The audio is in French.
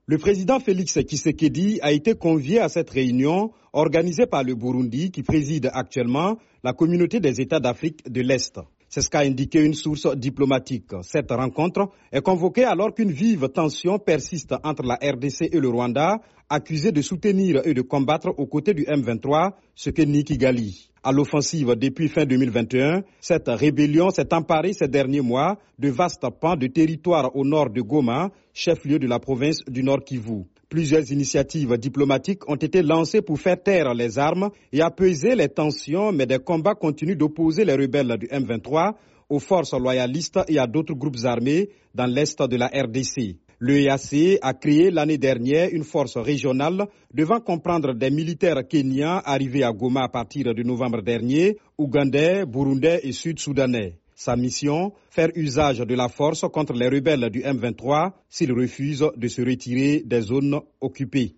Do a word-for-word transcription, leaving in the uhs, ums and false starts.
Le président Félix Tshisekedi a été convié à cette réunion organisée par le Burundi qui préside actuellement la communauté des États d'Afrique de l'Est. C'est ce qu'a indiqué une source diplomatique. Cette rencontre est convoquée alors qu'une vive tension persiste entre la R D C et le Rwanda, accusés de soutenir et de combattre aux côtés du M vingt-trois, ce que nie Kigali. À l'offensive depuis fin deux mille vingt et un, cette rébellion s'est emparée ces derniers mois de vastes pans de territoire au nord de Goma, chef-lieu de la province du Nord Kivu. Plusieurs initiatives diplomatiques ont été lancées pour faire taire les armes et apaiser les tensions, mais des combats continuent d'opposer les rebelles du M vingt-trois aux forces loyalistes et à d'autres groupes armés dans l'est de la R D C. L'E A C a créé l'année dernière une force régionale devant comprendre des militaires kenyans arrivés à Goma à partir de novembre dernier, ougandais, burundais et sud-soudanais. Sa mission, faire usage de la force contre les rebelles du M vingt-trois s'ils refusent de se retirer des zones occupées.